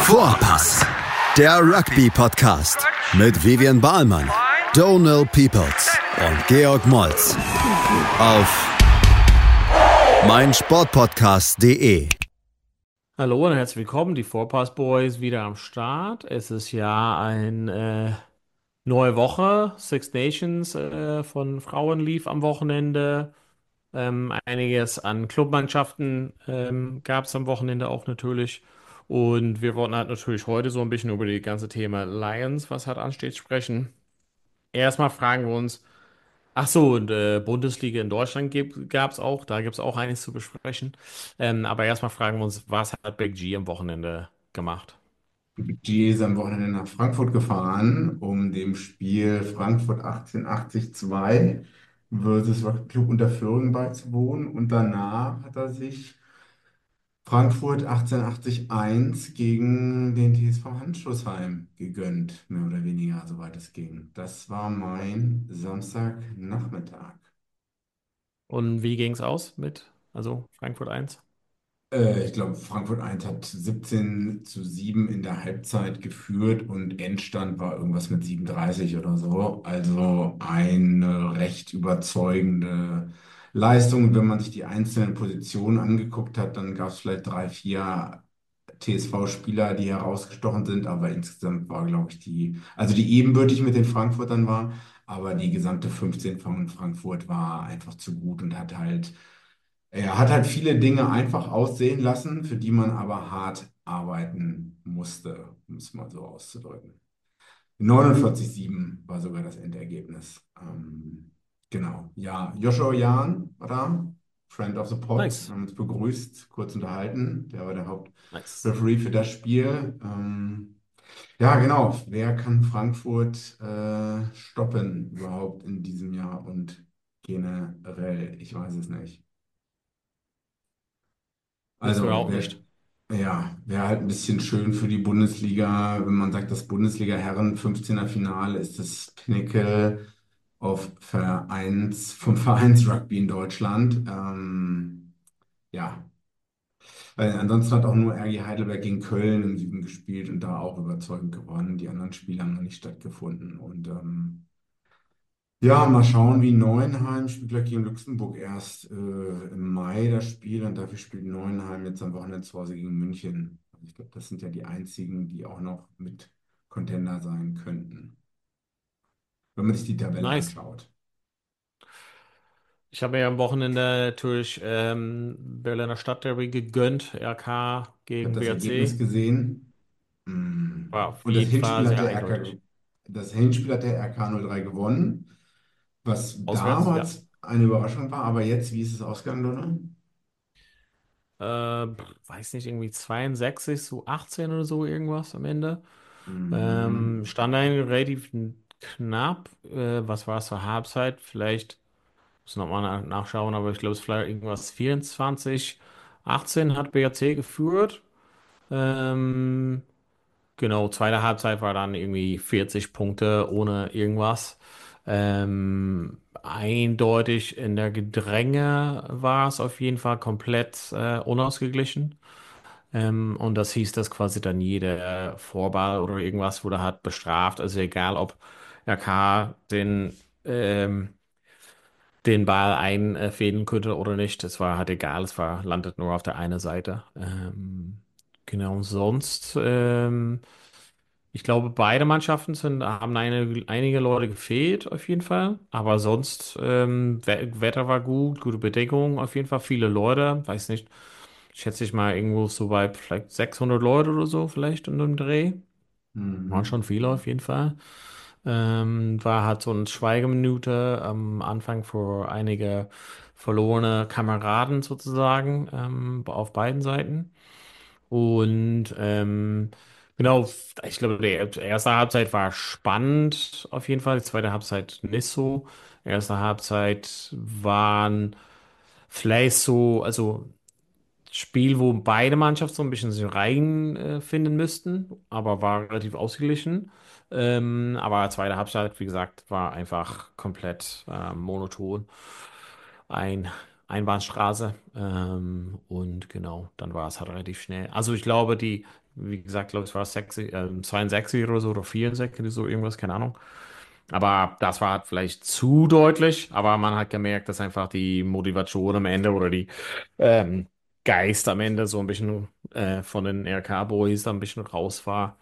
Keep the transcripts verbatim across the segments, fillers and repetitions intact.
Vorpass, der Rugby-Podcast mit Vivian Bahlmann, Donal Peoples und Georg Moltz auf meinsportpodcast punkt de. Hallo und herzlich willkommen, die Vorpass Boys wieder am Start. Es ist ja eine äh, neue Woche. Six Nations äh, von Frauen lief am Wochenende. Ähm, einiges an Clubmannschaften ähm, gab es am Wochenende auch natürlich. Und wir wollten halt natürlich heute so ein bisschen über die ganze Thema Lions, was halt ansteht, sprechen. Erstmal fragen wir uns, ach so, und äh, Bundesliga in Deutschland gab es auch, da gibt es auch einiges zu besprechen. Ähm, aber erstmal fragen wir uns, was hat Big G am Wochenende gemacht? G ist am Wochenende nach Frankfurt gefahren, um dem Spiel Frankfurt achtzehnhundertachtzig zwei versus Club Unterföhring beizuwohnen. Und danach hat er sich Frankfurt achtzehnhundertachtzig eins gegen den T S V Handschussheim gegönnt, mehr oder weniger, soweit es ging. Das war mein Samstagnachmittag. Und wie ging es aus mit, also Frankfurt eins? Äh, ich glaube, Frankfurt eins hat siebzehn zu sieben in der Halbzeit geführt und Endstand war irgendwas mit siebenunddreißig oder so. Also eine recht überzeugende Leistung. Wenn man sich die einzelnen Positionen angeguckt hat, dann gab es vielleicht drei, vier T S V-Spieler, die herausgestochen sind, aber insgesamt war, glaube ich, die, also die ebenbürtig mit den Frankfurtern war, aber die gesamte fünfzehn von Frankfurt war einfach zu gut und hat halt er hat halt viele Dinge einfach aussehen lassen, für die man aber hart arbeiten musste, um es mal so auszudrücken. neunundvierzig sieben war sogar das Endergebnis. Ähm, genau. Ja, Joshua Jahn war da, Friend of the Pod. Wir Nice, haben uns begrüßt, kurz unterhalten. Der war der nice. Hauptreferee für das Spiel. Ähm, ja, genau. Wer kann Frankfurt äh, stoppen überhaupt in diesem Jahr und generell? Ich weiß es nicht. Wissen wir Also, auch wer, nicht. ja, wäre halt ein bisschen schön für die Bundesliga, wenn man sagt, das Bundesliga-Herren fünfzehner Finale ist das Pinnacle auf Vereins, vom Vereinsrugby in Deutschland. Ähm, ja, weil ansonsten hat auch nur R G Heidelberg gegen Köln im Süden gespielt und da auch überzeugend gewonnen. Die anderen Spiele haben noch nicht stattgefunden. Und ähm, ja, mal schauen, wie Neuenheim spielt gleich gegen Luxemburg erst äh, im Mai das Spiel und dafür spielt Neuenheim jetzt am Wochenende zu Hause gegen München. Also ich glaube, das sind ja die einzigen, die auch noch mit Contender sein könnten, wenn man sich die Tabelle Nice. anschaut. Ich habe mir am Wochenende natürlich ähm, Berliner Stadtderby gegönnt, R K Ich habe gegen das Ergebnis B R C. gesehen. Mm. War auf Und das jeden Hinspiel Fall hat sehr der R K, ge- eindeutig. das Hinspiel hat der R K null drei gewonnen, was Auswärts, ja. damals eine Überraschung war, aber jetzt, wie ist es ausgegangen, Donner? Äh, weiß nicht, irgendwie zweiundsechzig zu achtzehn oder so irgendwas am Ende. Ähm, Mhm. stand ein relativ knapp. Äh, was war es zur Halbzeit? Vielleicht, muss nochmal nach nachschauen, aber ich glaube, es ist vielleicht irgendwas vierundzwanzig achtzehn hat B R C geführt. Ähm, genau, zweite Halbzeit war dann irgendwie vierzig Punkte ohne irgendwas. Ähm, eindeutig in der Gedränge war es auf jeden Fall komplett äh, unausgeglichen. Ähm, und das hieß, dass quasi dann jeder Vorball oder irgendwas wurde halt bestraft. Also egal, ob R K den, ähm, den Ball einfädeln könnte oder nicht. Es war halt egal, es war, landet nur auf der einen Seite. Ähm, genau, sonst, ähm, ich glaube, beide Mannschaften sind, haben eine, einige Leute gefehlt, auf jeden Fall. Aber sonst, ähm, We Wetter war gut, gute Bedingungen, auf jeden Fall viele Leute. Weiß nicht, schätze ich mal irgendwo so bei vielleicht sechshundert Leute oder so, vielleicht in dem Dreh. Waren Mhm. schon viele auf jeden Fall. Ähm, war halt so eine Schweigeminute am Anfang für einige verlorene Kameraden sozusagen ähm, auf beiden Seiten. Und ähm, genau, ich glaube, die erste Halbzeit war spannend auf jeden Fall, die zweite Halbzeit nicht so. Erste Halbzeit waren vielleicht so, also Spiel, wo beide Mannschaften so ein bisschen sich rein äh, finden müssten, aber war relativ ausgeglichen. Ähm, aber zweite Halbzeit, wie gesagt, war einfach komplett äh, monoton. Ein Einbahnstraße. Ähm, und genau, dann war es halt relativ schnell. Also ich glaube, die, wie gesagt, glaube ich, es war sechzig, ähm, zweiundsechzig oder so oder vierundsechzig, so irgendwas, keine Ahnung. Aber das war halt vielleicht zu deutlich, aber man hat gemerkt, dass einfach die Motivation am Ende oder die ähm, Geist am Ende so ein bisschen äh, von den R K-Boys da ein bisschen raus war.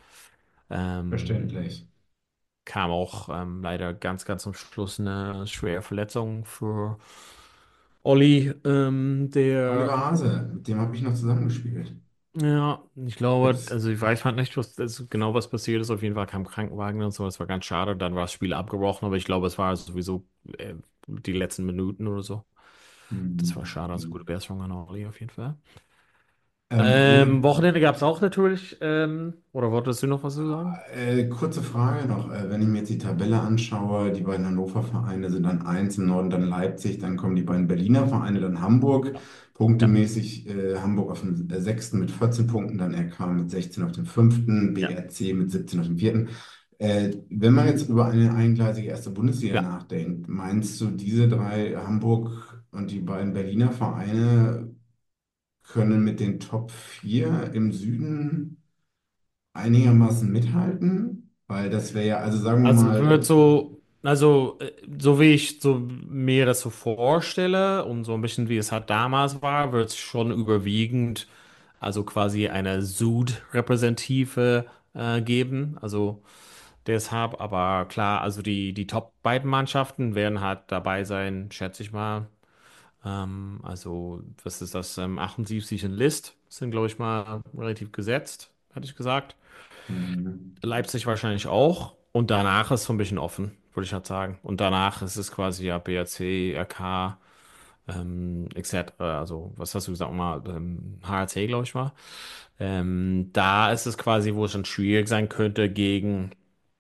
Ähm, Verständlich. Kam auch ähm, leider ganz, ganz zum Schluss eine schwere Verletzung für Olli, ähm, Oliver der, Hase, mit dem habe ich noch zusammengespielt. ja, ich Ich glaube, hab's, also ich weiß halt nicht, was also genau was passiert ist. Auf jeden Fall kam Krankenwagen und so, das war ganz schade. Dann war das Spiel abgebrochen, aber ich glaube, es war sowieso äh, die letzten Minuten oder so. Das war schade, also gute hm, Besserung an Olli auf jeden Fall. ähm, Ähm, ohne, Wochenende gab es auch natürlich, ähm, oder wolltest du noch was zu sagen? äh, kurze Frage noch, äh, wenn ich mir jetzt die Tabelle anschaue, die beiden Hannover Vereine sind dann eins im Norden, dann Leipzig, dann kommen die beiden Berliner Vereine, dann Hamburg. Ja. Ja, Punktemäßig äh, Hamburg auf dem äh, sechsten mit vierzehn Punkten, dann R K mit sechzehn auf dem fünften, ja, B R C mit siebzehn auf dem vierten. Äh, wenn man jetzt über eine eingleisige erste Bundesliga ja. nachdenkt, meinst du, diese drei Hamburg und die beiden Berliner Vereine können mit den Top vier im Süden einigermaßen mithalten? Weil das wäre ja, also sagen wir Also wird mal, so, also äh, so wie ich so mir das so vorstelle und so ein bisschen wie es halt damals war, wird es schon überwiegend, also quasi eine Sud-Repräsentative äh, geben. Also deshalb, aber klar, also die, die Top beiden Mannschaften werden halt dabei sein, schätze ich mal. Ähm, also, was ist das? Ähm, achtundsiebzig in List sind, glaube ich mal, relativ gesetzt, hatte ich gesagt. hm, Leipzig wahrscheinlich auch. Und danach ist es so ein bisschen offen, würde ich halt sagen. Und danach ist es quasi ja B R C, R K, ähm, et cetera. Also, was hast du gesagt? Mal, ähm, H R C, glaube ich mal. Ähm, da ist es quasi, wo es schon schwierig sein könnte gegen,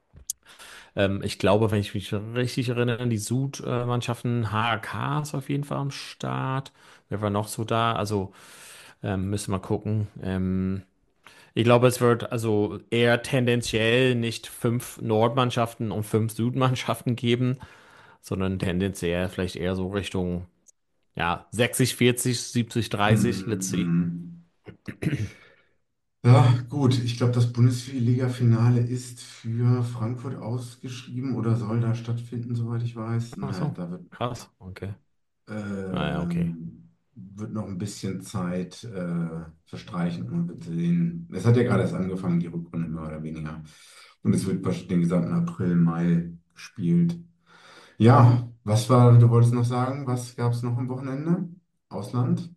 ähm, ich glaube, wenn ich mich richtig erinnere, die Süd-Mannschaften, H R K ist auf jeden Fall am Start. Wer war noch so da? Also, ähm, müssen wir gucken. Ähm, ich glaube, es wird also eher tendenziell nicht fünf Nordmannschaften und fünf Südmannschaften geben, sondern tendenziell vielleicht eher so Richtung, ja, sechzig, vierzig, siebzig, dreißig, let's hm, see. hm. Ja, gut, ich glaube, das Bundesliga-Finale ist für Frankfurt ausgeschrieben oder soll da stattfinden, soweit ich weiß. Ach Naja, so, da wird krass, okay. Ah ja, okay. ähm, wird noch ein bisschen Zeit äh, verstreichen und man wird sehen. Es hat ja gerade erst angefangen, die Rückrunde mehr oder weniger. Und es wird wahrscheinlich den gesamten April, Mai gespielt. Ja, was war, du wolltest noch sagen, was gab es noch am Wochenende? Ausland,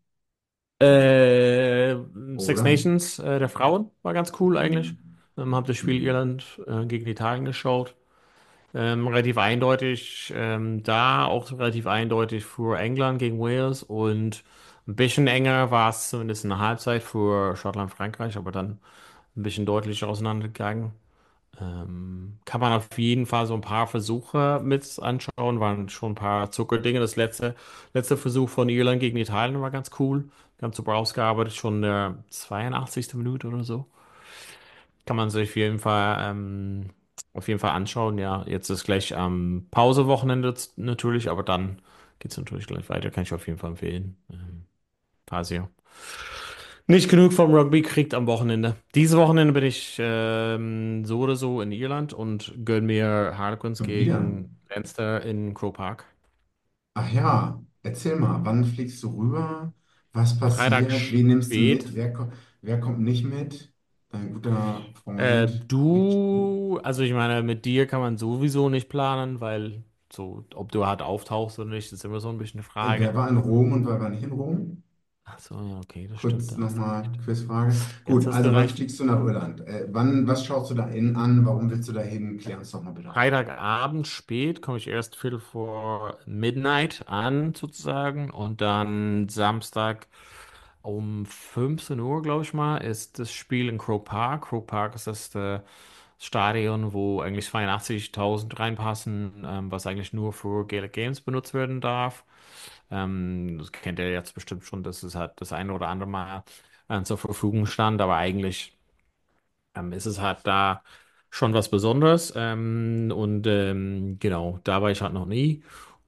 Äh, Six oder? Nations, äh, der Frauen, war ganz cool eigentlich. Hm. Ähm, hab das Spiel Hm. Irland äh, gegen Italien geschaut. Ähm, relativ eindeutig ähm, da, auch relativ eindeutig für England gegen Wales und ein bisschen enger war es zumindest in der Halbzeit für Schottland, Frankreich, aber dann ein bisschen deutlicher auseinandergegangen. Ähm, kann man auf jeden Fall so ein paar Versuche mit anschauen, waren schon ein paar Zuckerdinge. Das letzte, letzte Versuch von Irland gegen Italien war ganz cool, ganz super ausgearbeitet, schon in der zweiundachtzigsten Minute oder so. Kann man sich auf jeden Fall, ähm, auf jeden Fall anschauen. Ja, jetzt ist gleich am Pausewochenende z- natürlich, aber dann geht es natürlich gleich weiter. Kann ich auf jeden Fall empfehlen. Ähm, falls ihr nicht genug vom Rugby kriegt am Wochenende. Dieses Wochenende bin ich ähm, so oder so in Irland und gönn mir Harlequins Schon wieder. gegen Leinster in Croke Park. Ach ja, erzähl mal, wann fliegst du rüber? Was Freitag passiert? Wen nimmst du spät. mit? Wer, ko wer kommt nicht mit? Dein guter Äh, Freund Richie. du, also ich meine, mit dir kann man sowieso nicht planen, weil so, ob du halt auftauchst oder nicht, ist immer so ein bisschen eine Äh, Frage. Wer war in Rom und wer war nicht in Rom? Ach so, ja, okay, das stimmt, Kurz da hast du nochmal recht. Quizfrage. Jetzt Gut, hast du also wann recht. fliegst du nach Irland? Äh, wann, was schaust du da in an? Warum willst du da hin? Klär uns doch mal bitte auf. Freitagabend spät komme ich erst Viertel vor Midnight an, sozusagen. Und dann Samstag um fünfzehn Uhr, glaube ich mal, ist das Spiel in Croke Park. Croke Park ist das äh, Stadion, wo eigentlich zweiundachtzigtausend reinpassen, ähm, was eigentlich nur für Gaelic Games benutzt werden darf. Ähm, das kennt ihr jetzt bestimmt schon, dass es halt das eine oder andere Mal äh, zur Verfügung stand, aber eigentlich ähm, ist es halt da schon was Besonderes. Ähm, und ähm, genau, da war ich halt noch nie.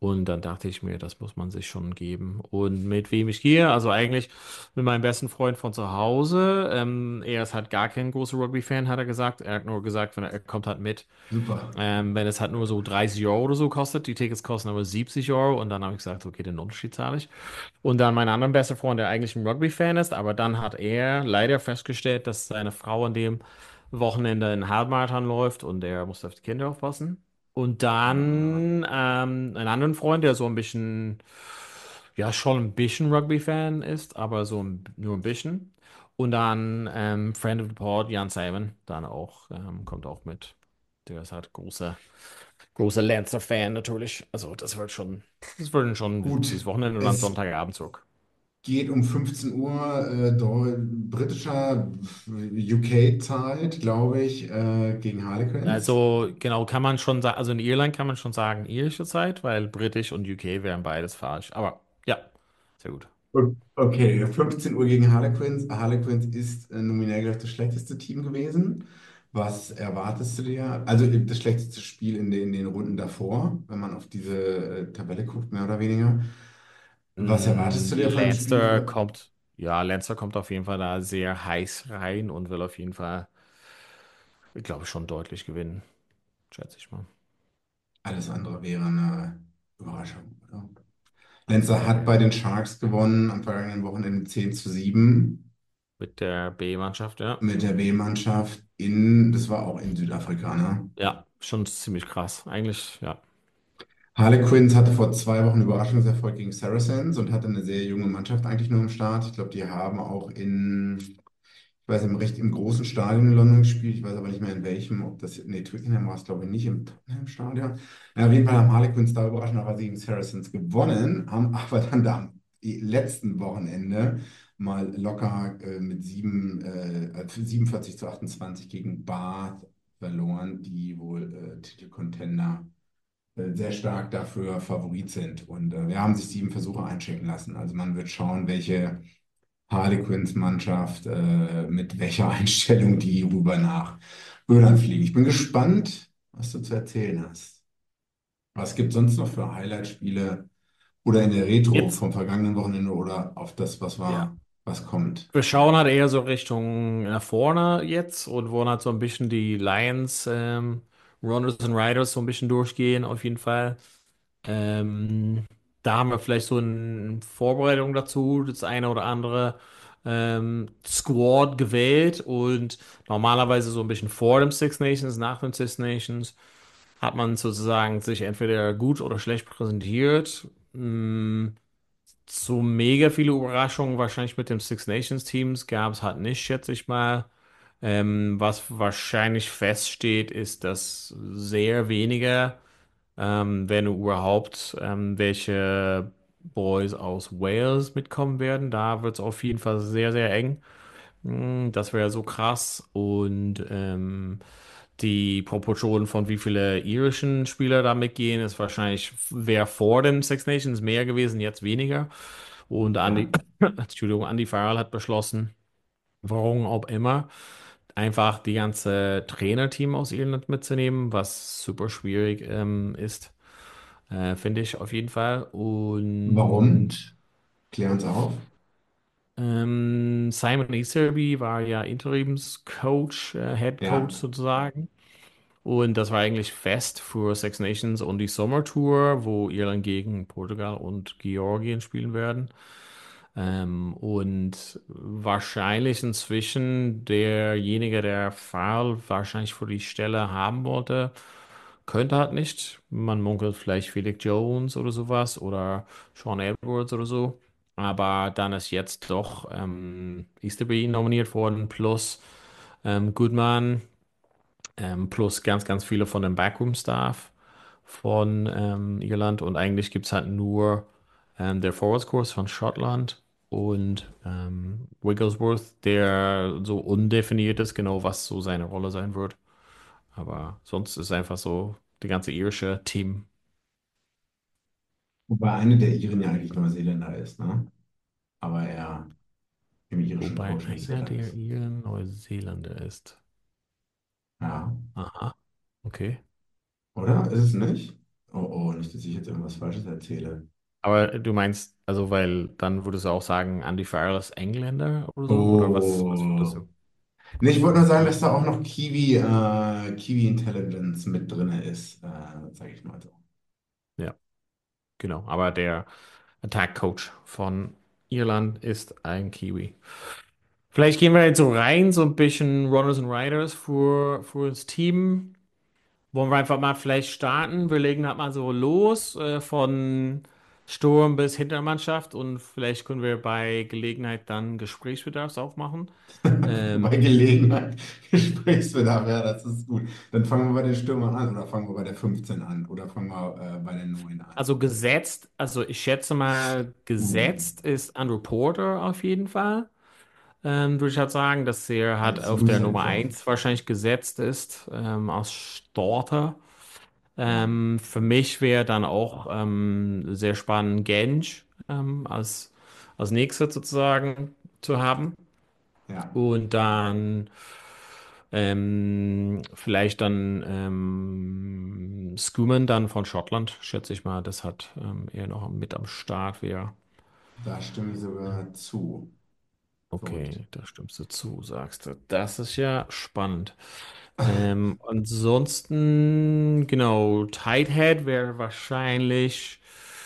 Und dann dachte ich mir, das muss man sich schon geben. Und mit wem ich gehe, also eigentlich mit meinem besten Freund von zu Hause. Ähm, er ist halt gar kein großer Rugby-Fan, hat er gesagt. Er hat nur gesagt, wenn er, er kommt halt mit. Super. Ähm, wenn es halt nur so dreißig Euro oder so kostet, die Tickets kosten aber siebzig Euro und dann habe ich gesagt, okay, den Unterschied zahle ich. Und dann mein anderer bester Freund, der eigentlich ein Rugby-Fan ist, aber dann hat er leider festgestellt, dass seine Frau an dem Wochenende einen Halbmarathon läuft und er muss auf die Kinder aufpassen. Und Ah, dann ähm, einen anderen Freund, der so ein bisschen, ja, schon ein bisschen Rugby-Fan ist, aber so ein, nur ein bisschen. Und dann ähm, Friend of the Pod, Jan Simon, dann auch, ähm, kommt auch mit. Der ist halt großer, großer Lancer-Fan natürlich. Also das wird schon, das wird schon ein gut. witziges Wochenende und dann Es Sonntagabend zurück. geht um fünfzehn Uhr äh, Deu- britischer U K-Zeit, glaube ich, äh, gegen Harlequins. Also genau kann man schon sagen, also in Irland kann man schon sagen irische Zeit, weil britisch und U K wären beides falsch. Aber ja, sehr gut. O- Okay, fünfzehn Uhr gegen Harlequins. Harlequins ist äh, nominell gleich das schlechteste Team gewesen. Was erwartest du dir? Also äh, das schlechteste Spiel in den, in den Runden davor, wenn man auf diese äh, Tabelle guckt, mehr oder weniger. Was erwartest Mm, du dir von dem Leinster Spiel? kommt, ja, Leinster kommt auf jeden Fall da sehr heiß rein und will auf jeden Fall, ich glaube, schon deutlich gewinnen, schätze ich mal. Alles andere wäre eine Überraschung, oder? Leinster Ja, hat bei den Sharks gewonnen am vergangenen Wochenende zehn zu sieben mit der B-Mannschaft, ja. mit der B-Mannschaft in, das war auch in Südafrika, ne? Ja, schon ziemlich krass. Eigentlich, ja. Harlequins hatte vor zwei Wochen Überraschungserfolg gegen Saracens und hatte eine sehr junge Mannschaft eigentlich nur im Start. Ich glaube, die haben auch in, ich weiß, im recht im großen Stadion in London gespielt. Ich weiß aber nicht mehr in welchem, ob das, nee, Twickenham war es, glaube ich, nicht im Tottenham-Stadion. Ja, auf jeden Fall haben Harlequins da überraschenderweise gegen Saracens gewonnen, haben aber dann da am letzten Wochenende mal locker äh, mit sieben, äh, siebenundvierzig zu achtundzwanzig gegen Bath verloren, die wohl äh, Titelcontender äh, sehr stark dafür Favorit sind. Und äh, wir haben sich sieben Versuche einchecken lassen. Also man wird schauen, welche Harlequins-Mannschaft äh, mit welcher Einstellung die rüber nach Irland fliegen. Ich bin gespannt, was du zu erzählen hast. Was gibt sonst noch für Highlight-Spiele oder in der Retro Jetzt, vom vergangenen Wochenende oder auf das, was ja. war, was kommt? Wir schauen halt eher so Richtung nach vorne jetzt und wollen halt so ein bisschen die Lions, ähm, Runners und Riders so ein bisschen durchgehen, auf jeden Fall. Ähm, Da haben wir vielleicht so eine Vorbereitung dazu, das eine oder andere ähm, Squad gewählt und normalerweise so ein bisschen vor dem Six Nations, nach dem Six Nations hat man sozusagen sich entweder gut oder schlecht präsentiert. Mm, So mega viele Überraschungen wahrscheinlich mit dem Six Nations Teams gab es halt nicht, schätze ich mal. Ähm, was wahrscheinlich feststeht, ist, dass sehr wenige, ähm, wenn überhaupt, ähm, welche Boys aus Wales mitkommen werden. Da wird es auf jeden Fall sehr, sehr eng. Mm, Das wäre so krass. Und ähm, die Proportion von wie viele irischen Spieler da mitgehen, ist wahrscheinlich, wäre vor den Six Nations mehr gewesen, jetzt weniger. Und Andy, Ja. Entschuldigung, Andy Farrell hat beschlossen, warum auch immer, einfach die ganze Trainerteam aus Irland mitzunehmen, was super schwierig ähm, ist, äh, finde ich auf jeden Fall. Und Warum? Klär uns auf. ähm, Simon Easterby war ja Interimscoach, äh, Head Coach Ja. sozusagen. Und das war eigentlich fest für Six Nations und die Sommertour, wo Irland gegen Portugal und Georgien spielen werden. Ähm, und wahrscheinlich inzwischen derjenige, der Fall wahrscheinlich für die Stelle haben wollte, könnte halt nicht. Man munkelt vielleicht Felix Jones oder sowas oder Sean Edwards oder so. Aber dann ist jetzt doch ähm, Easterby nominiert worden, plus ähm, Goodman, ähm, plus ganz, ganz viele von dem Backroom-Staff von ähm, Irland. Und eigentlich gibt es halt nur ähm, der Forwards-Kurs von Schottland und ähm, Wigglesworth, der so undefiniert ist, genau was so seine Rolle sein wird. Aber sonst ist einfach so die ganze irische Team. Wobei eine der Iren ja eigentlich Neuseeländer ist, ne? Aber er im irischen Wobei einer Coaching-Setup der ist. Iren Neuseeländer ist. Ja. Aha, okay. Oder? Ist es nicht? Oh, oh, nicht, dass ich jetzt irgendwas Falsches erzähle. Aber du meinst, also, weil dann würdest du auch sagen, Andy Farrell ist Engländer oder so? Oder was, was würdest Oh. du? Nee, ich wollte nur sagen, dass da auch noch Kiwi, äh, Kiwi Intelligence mit drin ist, äh, sage ich mal so. Ja, genau. Aber der Attack Coach von Irland ist ein Kiwi. Vielleicht gehen wir jetzt so rein, so ein bisschen Runners and Riders für, für das Team. Wollen wir einfach mal vielleicht starten? Wir legen halt mal so los, äh, von Sturm bis Hintermannschaft und vielleicht können wir bei Gelegenheit dann Gesprächsbedarfs aufmachen. Ähm, Bei Gelegenheit Gesprächsbedarf, ja, das ist gut. Dann fangen wir bei den Stürmern an oder fangen wir bei der fünfzehn an oder fangen wir äh, bei der neun an. also gesetzt, also ich schätze mal, Uh, gesetzt ist Andrew Porter auf jeden Fall. Ähm, würde ich halt sagen, dass er halt auf der absoluter Nummer Lock. eins wahrscheinlich gesetzt ist, ähm, als Starter. Ja, Ähm, für mich wäre dann auch ähm, sehr spannend, Gensch ähm, als, als nächstes sozusagen zu haben. ja, Und dann ähm, vielleicht dann ähm, Schoeman dann von Schottland, schätze ich mal, das hat ähm, er noch mit am Start wäre. da stimme ich sogar zu. Verrückt. Okay, da stimmst du zu, sagst du. Das ist ja spannend. Ähm, ansonsten, genau, Tighthead wäre wahrscheinlich,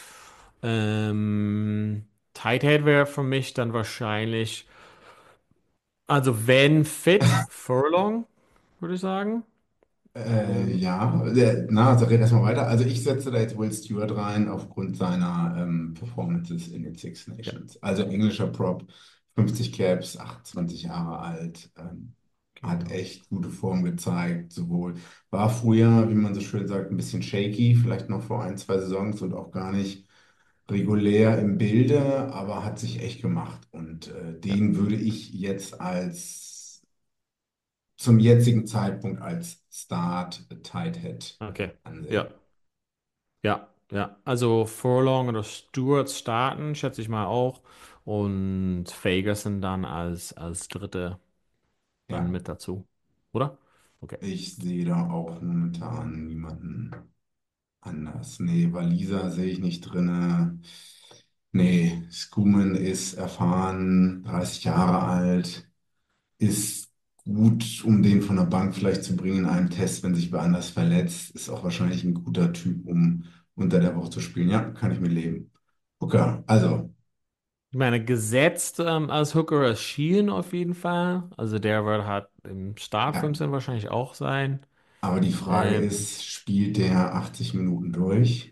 ähm, Tighthead wäre für mich dann wahrscheinlich, also wenn fit, Furlong, würde ich sagen. Äh, Ähm, ja, äh, na, also red erstmal weiter. Also ich setze da jetzt Will Stewart rein aufgrund seiner ähm, Performances in den Six ja, Nations. Also englischer Prop, fünfzig Caps, achtundzwanzig Jahre alt, ähm, hat genau. echt gute Form gezeigt. Sowohl war früher, wie man so schön sagt, ein bisschen shaky, vielleicht noch vor ein, zwei Saisons und auch gar nicht regulär im Bilde, aber hat sich echt gemacht. Und äh, Ja, den würde ich jetzt als zum jetzigen Zeitpunkt als Start Tighthead okay. Ja, ansehen. ja, ja. Also Furlong oder Stewart starten, schätze ich mal auch. Und Fagerson dann als, als dritte dann Ja, mit dazu. Oder? Okay. ich sehe da auch momentan niemanden anders. Nee, Waliser sehe ich nicht drinne. Nee, Skuman ist erfahren, dreißig Jahre alt, ist gut, um den von der Bank vielleicht zu bringen in einem Test, wenn sich wer anders verletzt. Ist auch wahrscheinlich ein guter Typ, um unter der Woche zu spielen. Ja, kann ich mit leben. Okay, also, Ich meine, gesetzt ähm, als Hooker ist Sheehan auf jeden Fall. Also der wird halt im Start ja. fünfzehn wahrscheinlich auch sein. Aber die Frage Ähm, ist, spielt der achtzig Minuten durch?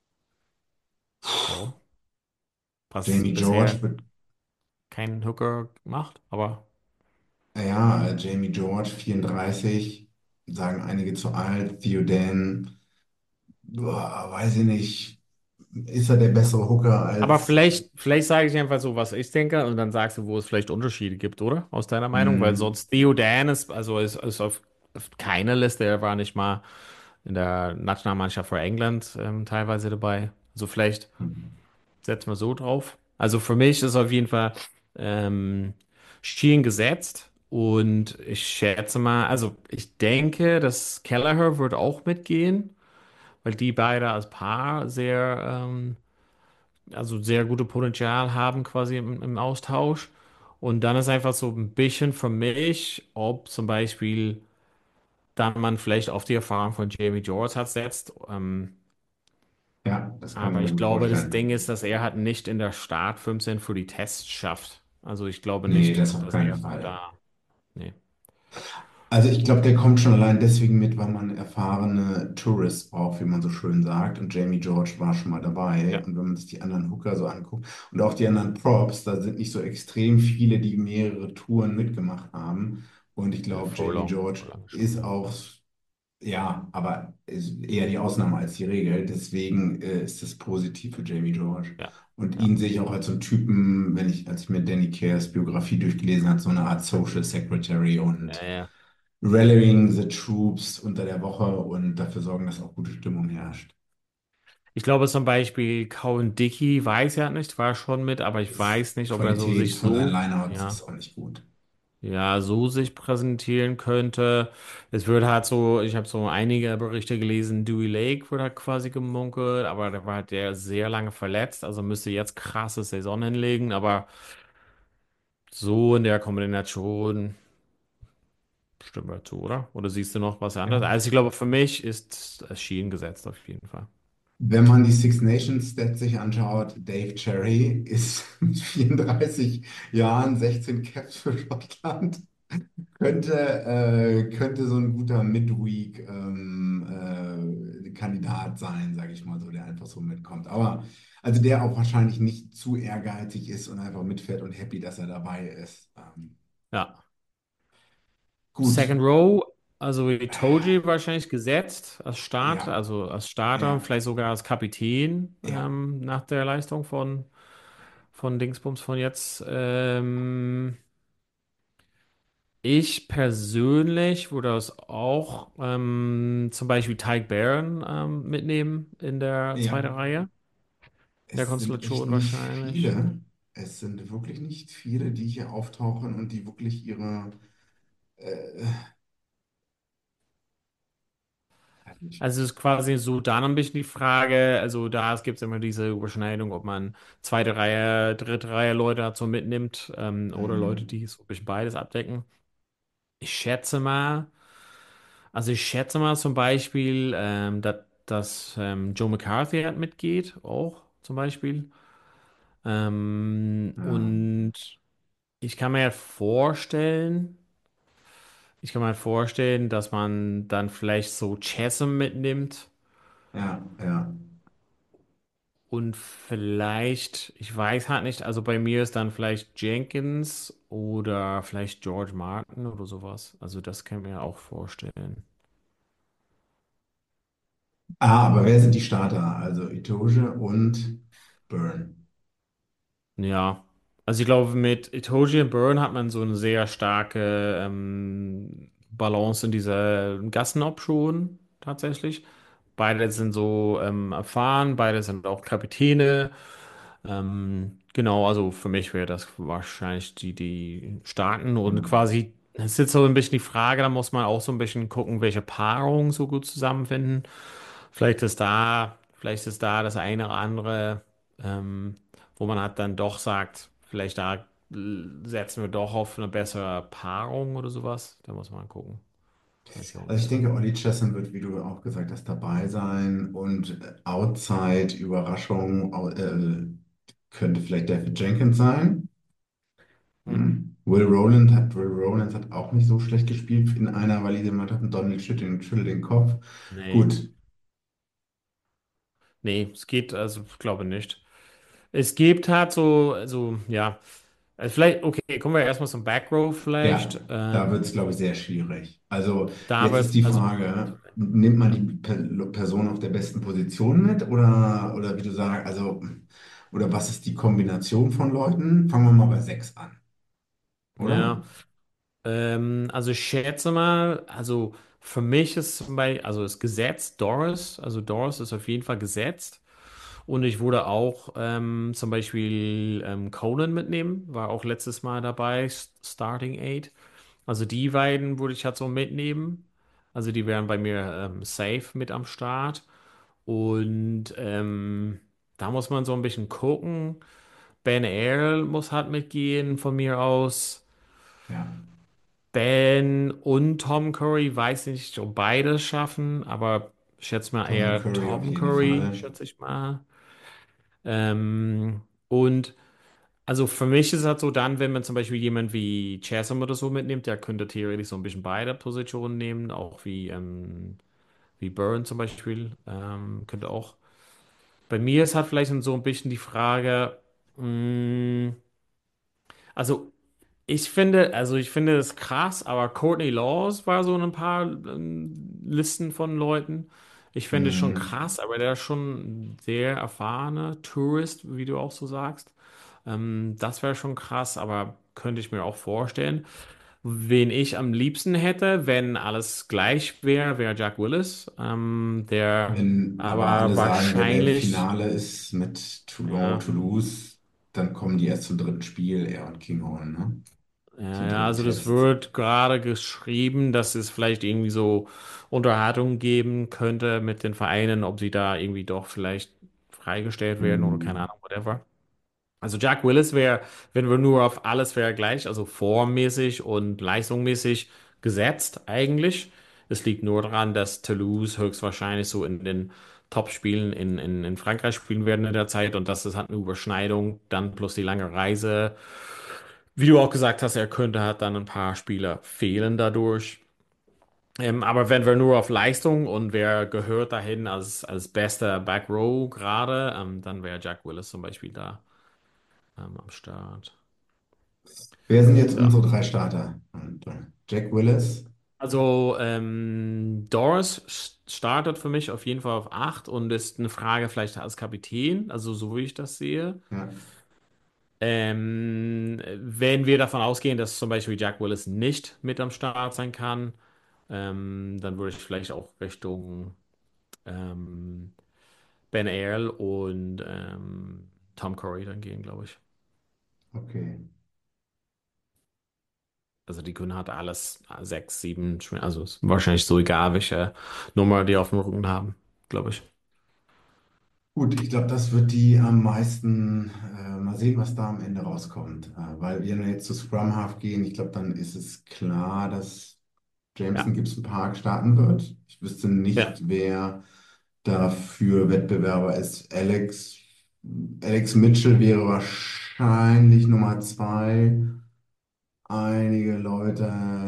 ja, was Jamie bisher George wird, kein Hooker gemacht, aber ja, äh, Jamie George, vierunddreißig, sagen einige zu alt. Theoden, boah, weiß ich nicht, ist er der bessere Hooker aber als, vielleicht, vielleicht sage ich einfach so, was ich denke, und dann sagst du, wo es vielleicht Unterschiede gibt, oder? Aus deiner Meinung? Weil hm, sonst Theo Dan ist, also ist, ist auf, auf keiner Liste, er war nicht mal in der Nationalmannschaft für England ähm, teilweise dabei. Also vielleicht setzen wir so drauf. Also für mich ist auf jeden Fall ähm, Sheehan gesetzt und ich schätze mal, also ich denke, dass Kelleher wird auch mitgehen, weil die beide als Paar sehr, ähm, also sehr gute Potenzial haben quasi im, im Austausch. Und dann ist einfach so ein bisschen für mich, ob zum Beispiel dann man vielleicht auf die Erfahrung von Jamie George hat setzt. Ähm, ja, das kann ich aber mir ich gut glaube, das Ding vorstellen. ist, dass er halt nicht in der Start fünfzehn für die Tests schafft. Also ich glaube Nee, nicht, das auf dass keinen er Fall. da. Nee. Also ich glaube, der kommt schon allein deswegen mit, weil man erfahrene Tourists braucht, wie man so schön sagt. Und Jamie George war schon mal dabei. Ja, Und wenn man sich die anderen Hooker so anguckt und auch die anderen Props, da sind nicht so extrem viele, die mehrere Touren mitgemacht haben. Und ich ja, glaube, Jamie Furlong. George Furlong schon, ist ja. auch, ja, aber ist eher die Ausnahme als die Regel. Deswegen äh, ist das positiv für Jamie George. Ja, Und ja, ihn sehe ich auch als so einen Typen, wenn ich, als ich mir Danny Cares Biografie durchgelesen habe, so eine Art Social Secretary ja, und ja. Rallying the Troops unter der Woche und dafür sorgen, dass auch gute Stimmung herrscht. Ich glaube zum Beispiel Cowan Dickey weiß ja nicht, war schon mit, aber ich Ist, weiß nicht, ob er so Qualität sich von seinen so, Lineouts ja, ist auch nicht gut. ja, so sich präsentieren könnte. Es wird halt so, ich habe so einige Berichte gelesen, Dewey Lake wird halt quasi gemunkelt, aber der war halt der sehr lange verletzt, also müsste jetzt krasse Saison hinlegen, aber so in der Kombination stimmt mir zu, oder? Oder siehst du noch was anderes? Ja. Also ich glaube, für mich ist es Schienen gesetzt auf jeden Fall. Wenn man die Six Nations Stats sich anschaut, Dave Cherry ist mit vierunddreißig Jahren, sechzehn Caps für Schottland. Könnte, äh, könnte so ein guter Midweek ähm, äh, Kandidat sein, sage ich mal so, der einfach so mitkommt. Aber also der auch wahrscheinlich nicht zu ehrgeizig ist und einfach mitfährt und happy, dass er dabei ist. Ähm, Ja. gut. Second Row, also Itoji wahrscheinlich gesetzt als Start, Ja, also als Starter, ja, vielleicht sogar als Kapitän ja, ähm, nach der Leistung von, von Dingsbums von jetzt. Ähm, ich persönlich würde es auch ähm, zum Beispiel Tyke Barron ähm, mitnehmen in der zweiten ja. Reihe, in der Es sind echt Konstellation nicht wahrscheinlich. viele. Es sind wirklich nicht viele, die hier auftauchen und die wirklich ihre, äh, also ich, Also es ist quasi so dann ein bisschen die Frage, also da gibt es immer diese Überschneidung, ob man zweite Reihe, dritte Reihe Leute dazu mitnimmt ähm, oder Leute, mm, die so ein bisschen beides abdecken. Ich schätze mal, also ich schätze mal zum Beispiel, ähm, dass, dass ähm, Joe McCarthy halt mitgeht, auch zum Beispiel. Ähm, ja, und ich kann mir halt vorstellen, ich kann mir halt vorstellen, dass man dann vielleicht so Chessum mitnimmt. ja, ja. Und vielleicht, ich weiß halt nicht, also bei mir ist dann vielleicht Jenkins oder vielleicht George Martin oder sowas. Also das kann ich mir auch vorstellen. Ah, aber wer sind die Starter? Also Itoje und Byrne. Ja, also ich glaube, mit Itoji und Byrne hat man so eine sehr starke ähm, Balance in dieser Gassenoption tatsächlich. Beide sind so ähm, erfahren, beide sind auch Kapitäne. Ähm, genau, also für mich wäre das wahrscheinlich die, die starten und Hm. quasi, es ist jetzt so ein bisschen die Frage, da muss man auch so ein bisschen gucken, welche Paarungen so gut zusammenfinden. Vielleicht ist da, vielleicht ist da das eine oder andere, ähm, wo man halt dann doch sagt, vielleicht da äh, setzen wir doch auf eine bessere Paarung oder sowas. Da muss man gucken. Das weiß ich auch Also ich nicht. denke, Olli Chessum wird, wie du auch gesagt hast, dabei sein und äh, Outside, Überraschung, au- äh, könnte vielleicht David Jenkins sein. Hm. Hm. Will Rowland hat, Will Rowland hat auch nicht so schlecht gespielt in einer validen Mannschaft und Donald schüttelt, schüttelt den Kopf. Nee. Gut, Nee, es geht, also ich glaube nicht. Es gibt halt so, also ja, also vielleicht, okay, kommen wir erstmal zum Backrow ja, vielleicht. da wird Ähm, es, glaube ich, sehr schwierig. Also da jetzt ist wird, die also Frage, nimmt man ja, die Per- Person auf der besten Position mit oder, oder wie du sagst, also, oder was ist die Kombination von Leuten? Fangen wir mal bei sechs an, oder? ja. Ähm, also ich schätze mal, also für mich ist zum Beispiel, also ist gesetzt Doris, also Doris ist auf jeden Fall gesetzt. Und ich würde auch ähm, zum Beispiel ähm, Conan mitnehmen, war auch letztes Mal dabei, S- Starting Eight. Also die beiden würde ich halt so mitnehmen. Also die wären bei mir ähm, safe mit am Start. Und ähm, da muss man so ein bisschen gucken. Ben Earl muss halt mitgehen von mir aus. Ja, Ben und Tom Curry, weiß nicht, ob beide schaffen, aber ich schätze mal Tom eher Curry auf Tom jeden Curry, Fall. schätze ich mal. Ähm, und also für mich ist es halt so dann, wenn man zum Beispiel jemand wie Chasm oder so mitnimmt, der könnte theoretisch so ein bisschen beide Positionen nehmen, auch wie, ähm, wie Burn zum Beispiel, ähm, könnte auch. Bei mir ist halt vielleicht so ein bisschen die Frage, mh, also ich finde, also ich finde es krass, aber Courtney Laws war so in ein paar ähm, Listen von Leuten. Ich finde es schon Hm. krass, aber der ist schon ein sehr erfahrener Tourist, wie du auch so sagst. Ähm, das wäre schon krass, aber könnte ich mir auch vorstellen. Wen ich am liebsten hätte, wenn alles gleich wäre, wäre Jack Willis. Ähm, der Wenn aber alle aber sagen, wenn der wahrscheinlich, Finale ist mit Toulon, ja. Toulouse, dann kommen die erst zum dritten Spiel, er und Kinghorn, ne? Ja, so ja, also das Drucktest. wird gerade geschrieben, dass es vielleicht irgendwie so Unterhaltung geben könnte mit den Vereinen, ob sie da irgendwie doch vielleicht freigestellt werden oder keine Hm. Ahnung, whatever. Also Jack Willis wäre, wenn wir nur auf alles wäre gleich, also formmäßig und leistungsmäßig gesetzt eigentlich. Es liegt nur daran, dass Toulouse höchstwahrscheinlich so in den Top-Spielen in, in, in Frankreich spielen werden in der Zeit und das ist halt eine Überschneidung, dann plus die lange Reise. Wie du auch gesagt hast, er könnte halt dann ein paar Spieler fehlen dadurch. Ähm, aber wenn wir nur auf Leistung und wer gehört dahin als, als bester Back Row gerade, ähm, dann wäre Jack Willis zum Beispiel da ähm, am Start. Wer sind jetzt Ja. unsere drei Starter? Und, äh, Jack Willis. Also ähm, Doris s- startet für mich auf jeden Fall auf acht und ist eine Frage vielleicht als Kapitän, also so wie ich das sehe. Ja, Ähm, wenn wir davon ausgehen, dass zum Beispiel Jack Willis nicht mit am Start sein kann, ähm, dann würde ich vielleicht auch Richtung ähm, Ben Earl und ähm, Tom Curry dann gehen, glaube ich. okay. Also die können halt alles äh, sechs, sieben, Schw- also ist wahrscheinlich so egal, welche Nummer die auf dem Rücken haben, glaube ich. Gut, ich glaube, das wird die am meisten, äh, mal sehen, was da am Ende rauskommt. Äh, weil wenn wir jetzt zu Scrum Half gehen, ich glaube, dann ist es klar, dass Jameson Ja, Gibson Park starten wird. Ich wüsste ja. nicht, wer dafür Wettbewerber ist. Alex, Alex Mitchell wäre wahrscheinlich Nummer zwei. Einige Leute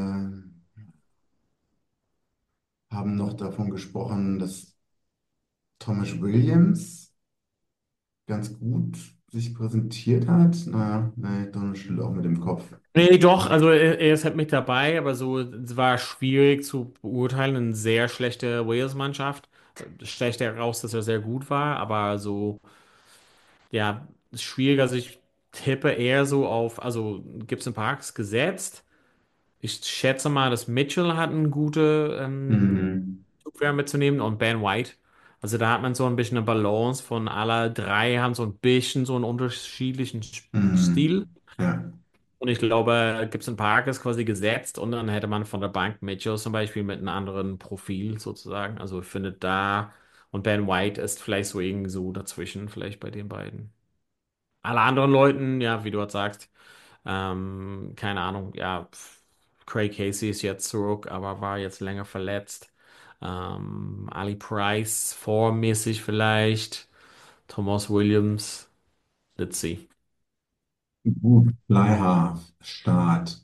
haben noch davon gesprochen, dass Thomas Williams ganz gut sich präsentiert hat. Naja, nee, Donald schüttelt auch mit dem Kopf. Nee, doch, also er, er ist halt mit dabei, aber so, es war schwierig zu beurteilen. Eine sehr schlechte Wales-Mannschaft. Schlecht heraus, dass er sehr gut war, aber so, ja, ist schwierig. Also ich tippe eher so auf, also Gibson Parks gesetzt. Ich schätze mal, dass Mitchell hat eine gute ähm, Mhm. Zugwehr mitzunehmen und Ben White. Also da hat man so ein bisschen eine Balance von aller drei haben so ein bisschen so einen unterschiedlichen Sp- Stil. Mhm. Ja. Und ich glaube, Gibson Park ist quasi gesetzt und dann hätte man von der Bank Mitchell zum Beispiel mit einem anderen Profil sozusagen. Also ich finde da und Ben White ist vielleicht so irgendwie so dazwischen, vielleicht bei den beiden. Alle anderen Leuten, ja, wie du halt sagst, ähm, keine Ahnung, ja, pf, Craig Casey ist jetzt zurück, aber war jetzt länger verletzt. Ähm, Ali Price, formmäßig vielleicht. Thomas Williams, let's see. Gut. Bleihaar, Start.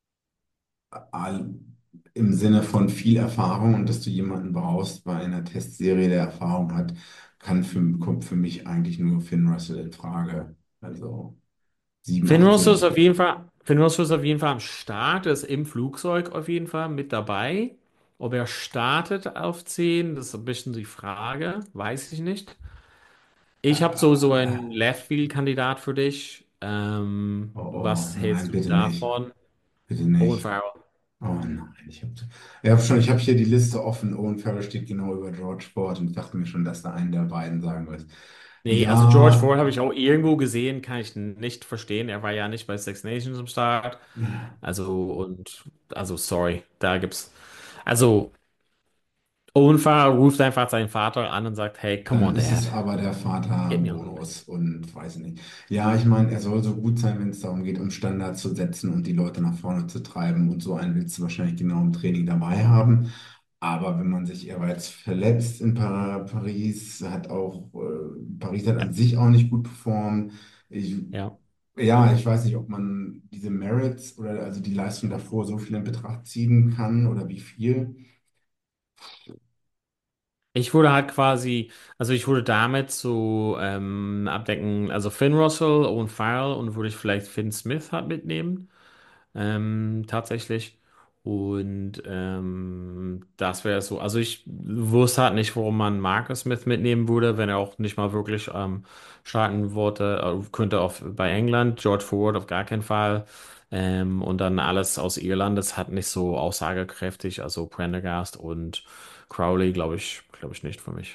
All, im Sinne von viel Erfahrung und dass du jemanden brauchst bei einer Testserie, der Erfahrung hat, kann für, kommt für mich eigentlich nur Finn Russell in Frage. Also sieben, Finn acht Russo ist sind. auf jeden Fall, Finn Russo ist auf jeden Fall am Start, ist im Flugzeug auf jeden Fall mit dabei. Ob er startet auf zehn, das ist ein bisschen die Frage, weiß ich nicht. Äh, Ich habe so, so äh, einen Left-Field-Kandidat für dich. Ähm, oh, oh, was nein, hältst du bitte nicht. davon? Bitte Owen nicht. Farrell. Oh nein, ich habe ich hab schon, ich habe hier die Liste offen. Owen Farrell steht genau über George Ford und ich dachte mir schon, dass da einen der beiden sagen wird. Nee, also George Ja, Ford habe ich auch irgendwo gesehen, kann ich nicht verstehen. Er war ja nicht bei Six Nations am Start. Also, und, also, sorry, da gibt's, also, Owen Farrell ruft einfach seinen Vater an und sagt, hey, come dann on, ist es Dad, aber der get me on the Vater-Bonus und weiß nicht. Ja, ich meine, er soll so gut sein, wenn es darum geht, um Standards zu setzen und die Leute nach vorne zu treiben. Und so einen willst du wahrscheinlich genau im Training dabei haben. Aber wenn man sich, er war jetzt verletzt in Pa- Paris, hat auch, äh, Paris hat an Ja, sich auch nicht gut performt. Ich, ja. ja, ich weiß nicht, ob man diese Merits oder also die Leistung davor so viel in Betracht ziehen kann oder wie viel. Ich wurde halt quasi, also ich würde damit so ähm, abdecken, also Finn Russell, Owen Farrell und würde ich vielleicht Finn Smith halt mitnehmen. Ähm, tatsächlich. Und ähm, das wäre so. Also ich wusste halt nicht, warum man Marcus Smith mitnehmen würde, wenn er auch nicht mal wirklich ähm, starten wollte, äh, könnte auf bei England, George Ford auf gar keinen Fall. Ähm, und dann alles aus Irland, das hat nicht so aussagekräftig. Also Prendergast und Crowley, glaube ich, glaube ich nicht für mich.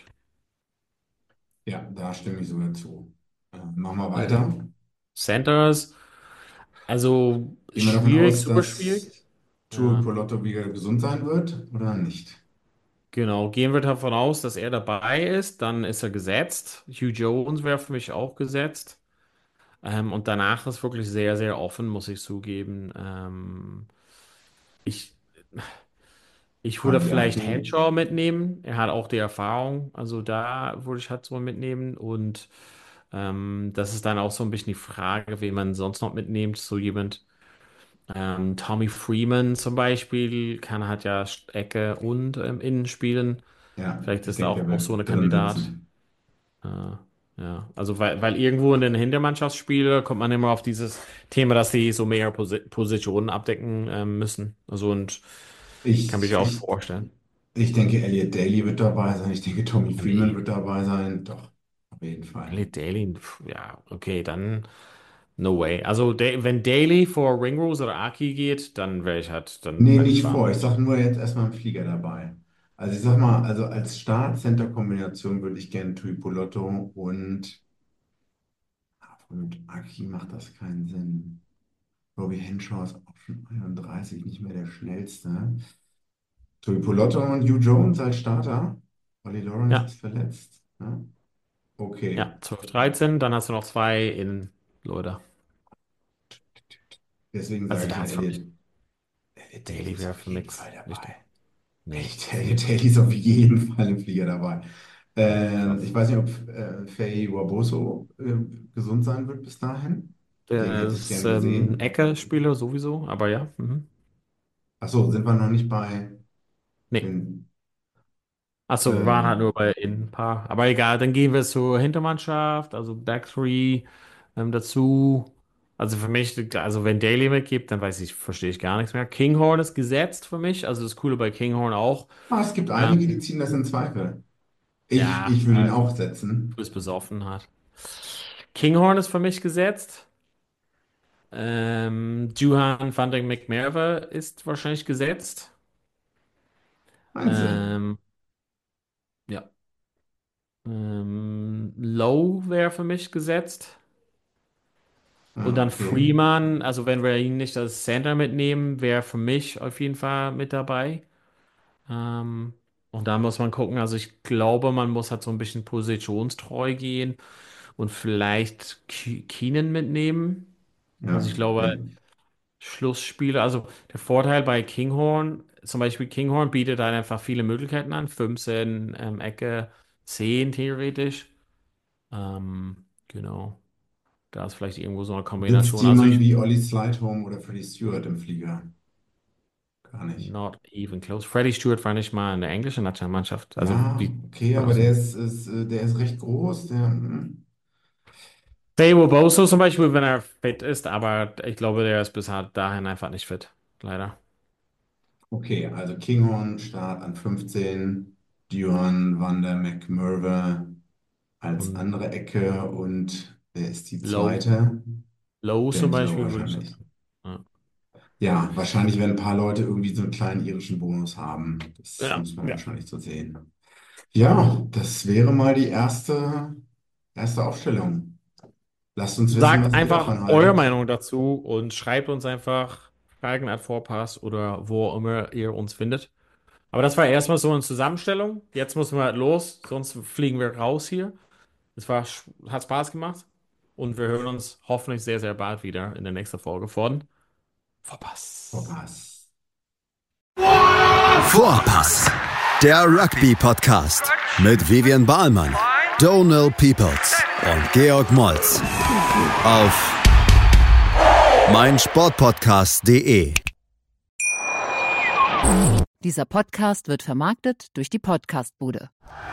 Ja, da stimme ich sogar zu. Äh, machen wir Ähm, weiter. Centers. Also Gehen wir davon schwierig, aus, super schwierig. dass Joey Ja, Polotto wieder gesund sein wird oder nicht? genau. Gehen wir davon aus, dass er dabei ist, dann ist er gesetzt. Hugh Jones wäre für mich auch gesetzt. Ähm, und danach ist wirklich sehr, sehr offen, muss ich zugeben. Ähm, ich, ich würde Adi vielleicht Aki, Henshaw mitnehmen. Er hat auch die Erfahrung. Also da würde ich halt so mitnehmen. Und ähm, das ist dann auch so ein bisschen die Frage, wen man sonst noch mitnimmt. So jemand, ähm, Tommy Freeman zum Beispiel, kann halt ja Ecke und ähm, Innen spielen. ja, Vielleicht ich ist er denke, der auch, auch so wird eine drin Kandidat. sitzen. Äh, ja, also weil, weil irgendwo in den Hintermannschaftsspielen kommt man immer auf dieses Thema, dass sie so mehr Posi Positionen abdecken ähm, müssen. Also und kann mich Ich, auch ich, vorstellen. ich denke, Elliot Daly wird dabei sein. Ich denke, Tommy Freeman Nee, wird dabei sein. Doch, auf jeden Fall. Elliot Daly, pf, ja, okay, dann no way. Also Da- wenn Daly vor Ringrose oder Aki geht, dann wäre ich halt, dann Nee, fände ich nicht spannend. vor. Ich sage nur jetzt erstmal einen Flieger dabei. Also ich sag mal, also als Start-Center-Kombination würde ich gerne Tui Polotto und obwohl mit Aki macht das keinen Sinn. Robbie Henshaw ist auch schon einunddreißig, nicht mehr der schnellste. Tui Polotto und Hugh Jones als Starter. Ollie Lawrence Ja, ist verletzt. Ja? Okay. ja, zwölf, dreizehn, dann hast du noch zwei in Leute. Deswegen Also sage ich da ja, ist für mich Elliot, Elliot Daly Daily ist wäre auf für jeden nix. Fall Nicht dabei. da. Nee, Echt, nee, Elliot Daly ist auf jeden Fall im Flieger dabei. nee, Ähm, ich krass. weiß nicht, ob äh, Faye Waboso äh, gesund sein wird bis dahin. Den Der hätte ich ist gern ähm, gesehen. Ecke-Spieler sowieso, aber ja. Mhm. Achso, sind wir noch nicht bei Nee. den. Achso, wir waren Äh, halt nur bei Innenpaar. Aber egal, dann gehen wir zur Hintermannschaft, also Back Three ähm, dazu. Also für mich, also wenn Daly mitgibt, dann weiß ich, verstehe ich gar nichts mehr. Kinghorn ist gesetzt für mich, also das Coole bei Kinghorn auch. ah, es gibt einige, die Ähm, ziehen das in Zweifel. Ich, ja, ich würde ihn äh, auch du setzen. bist besoffen hat. Kinghorn ist für mich gesetzt. Ähm, Johan van den McMerwe ist wahrscheinlich gesetzt. Meinst du? Ähm, ja. Ähm, Low wäre für mich gesetzt. Und Ah, dann okay. Freeman, also wenn wir ihn nicht als Center mitnehmen, wäre für mich auf jeden Fall mit dabei. Ähm, und da muss man gucken, also ich glaube, man muss halt so ein bisschen positionstreu gehen und vielleicht Ke- Keenan mitnehmen. Also Ja, ich glaube, den, Schlussspiele, also der Vorteil bei Kinghorn, zum Beispiel Kinghorn bietet halt einfach viele Möglichkeiten an. fünfzehn, ähm, Ecke, zehn theoretisch. Ähm, genau. Da ist vielleicht irgendwo so eine sitzt Kombination. Also jemand ich, wie Ollie Slightholm oder Freddie Stewart im Flieger? Gar nicht. not even close. Freddie Stewart war nicht mal in der englischen Nationalmannschaft. Also Ja, wie okay, war aber das der denn? ist, ist, äh, der ist recht groß. Der, hm. Teo Boso zum Beispiel, wenn er fit ist, aber ich glaube, der ist bis dahin einfach nicht fit. Leider. Okay, also Kinghorn Start an fünfzehn, Duhan van der McMurve als Und andere Ecke und wer ist die Low. zweite? Low zum James Lowe Beispiel würde ich wahrscheinlich. sagen. Ja. Ja, wahrscheinlich werden ein paar Leute irgendwie so einen kleinen irischen Bonus haben. Das Ja, muss man ja. wahrscheinlich so sehen. Ja, das wäre mal die erste, erste Aufstellung. Lasst uns wissen, Sagt was ihr einfach davon eure haltet. Meinung dazu und schreibt uns einfach Fragen at Vorpass oder wo auch immer ihr uns findet. Aber das war erstmal so eine Zusammenstellung. Jetzt müssen wir halt los, sonst fliegen wir raus hier. Es war, hat Spaß gemacht und wir hören uns hoffentlich sehr, sehr bald wieder in der nächsten Folge von Vorpass. Vorpass. Vorpass, der Rugby-Podcast mit Vivian Bahlmann, Donal Peoples und Georg Moltz auf meinsportpodcast punkt de. Dieser Podcast wird vermarktet durch die Podcastbude.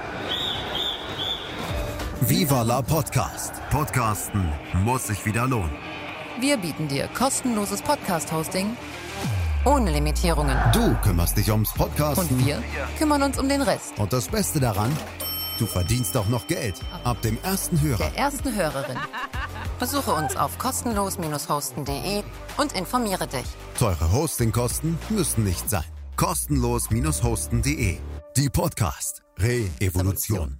Viva la Podcast. Podcasten muss sich wieder lohnen. Wir bieten dir kostenloses Podcast-Hosting ohne Limitierungen. Du kümmerst dich ums Podcasten. Und wir kümmern uns um den Rest. Und das Beste daran, du verdienst auch noch Geld. Ab dem ersten Hörer. Der ersten Hörerin. Besuche uns auf kostenlos hosten punkt de und informiere dich. Teure Hostingkosten müssen nicht sein. kostenlos hosten punkt de. Die Podcast Re-Evolution.